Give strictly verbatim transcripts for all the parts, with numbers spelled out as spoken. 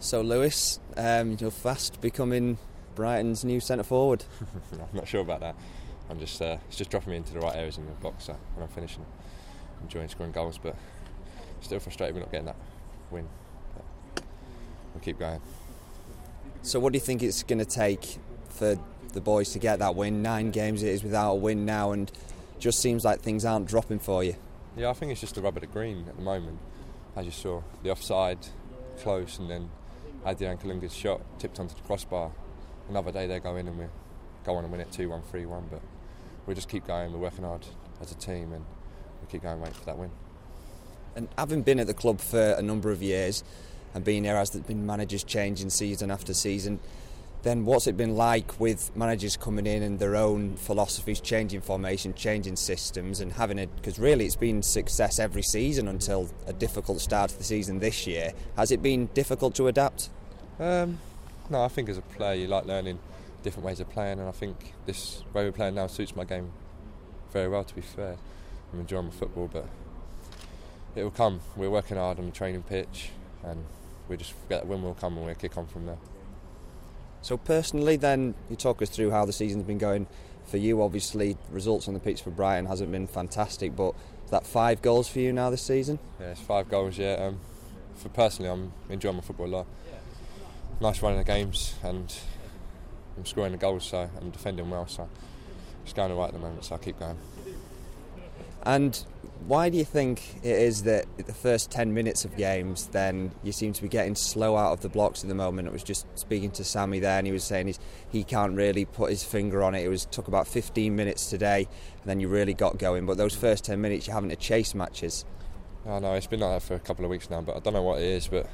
So Lewis, um, you're fast becoming Brighton's new centre forward. I'm not sure about that. I'm just uh, it's just dropping me into the right areas in the box so when I'm finishing. I'm enjoying scoring goals, but still frustrated we're not getting that win. But we'll keep going. So what do you think it's going to take for the boys to get that win? Nine games it is without a win now, and just seems like things aren't dropping for you. Yeah, I think it's just the rub of the green at the moment. As you saw, the offside, close, and then Adrian Kalunga's shot tipped onto the crossbar. Another day they go in and we go on and win it two one, three one, but we'll just keep going. We're working hard as a team and we'll keep going waiting for that win. And having been at the club for a number of years and being here as there's been managers changing season after season, then what's it been like with managers coming in and their own philosophies, changing formation, changing systems and having it, because really it's been success every season until a difficult start to the season this year. Has it been difficult to adapt? Um, no, I think as a player you like learning different ways of playing, and I think this way we're playing now suits my game very well, to be fair. I'm enjoying my football, but it will come. We're working hard on the training pitch and we just get that win will come and we'll kick on from there. So personally then, you talk us through how the season's been going for you. Obviously results on the pitch for Brighton hasn't been fantastic, but is that five goals for you now this season? Yeah, it's five goals, yeah. Um, for personally, I'm enjoying my football a lot. Nice running the games and I'm scoring the goals, so I'm defending well, so it's going all right at the moment, so I'll keep going. And why do you think it is that at the first ten minutes of games then you seem to be getting slow out of the blocks at the moment? I was just speaking to Sammy there and he was saying he's, he can't really put his finger on it. It was took about fifteen minutes today and then you really got going, but those first ten minutes you're having to chase matches. I know, it's been like that for a couple of weeks now, but I don't know what it is, but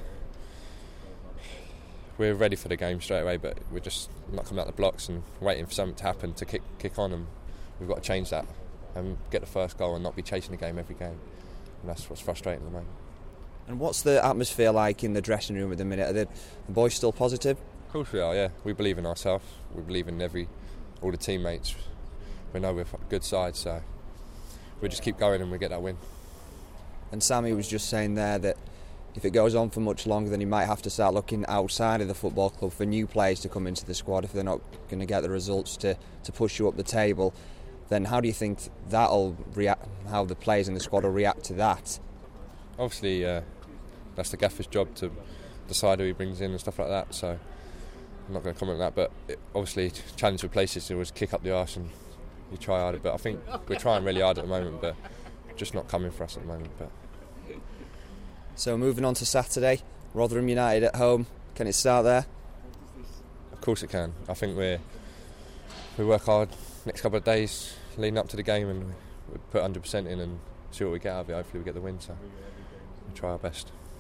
we're ready for the game straight away, but we're just not coming out the blocks and waiting for something to happen to kick kick on, and we've got to change that and get the first goal and not be chasing the game every game, and that's what's frustrating at the moment. And what's the atmosphere like in the dressing room at the minute? Are the, the boys still positive? Of course we are, yeah. We believe in ourselves, we believe in every all the teammates. We know we're a good side, so we just keep going and we get that win. And Sammy was just saying there that if it goes on for much longer, then he might have to start looking outside of the football club for new players to come into the squad if they're not going to get the results to, to push you up the table. Then how do you think that'll react? How the players in the squad will react to that? Obviously, uh, that's the gaffer's job to decide who he brings in and stuff like that. So I'm not going to comment on that. But it, obviously, challenge for places to always kick up the arse and you try harder. But I think we're trying really hard at the moment, but just not coming for us at the moment. But so moving on to Saturday, Rotherham United at home. Can it start there? Of course it can. I think we we work hard next couple of days leading up to the game and we put one hundred percent in and see what we get out of it. Hopefully we get the win, so we try our best.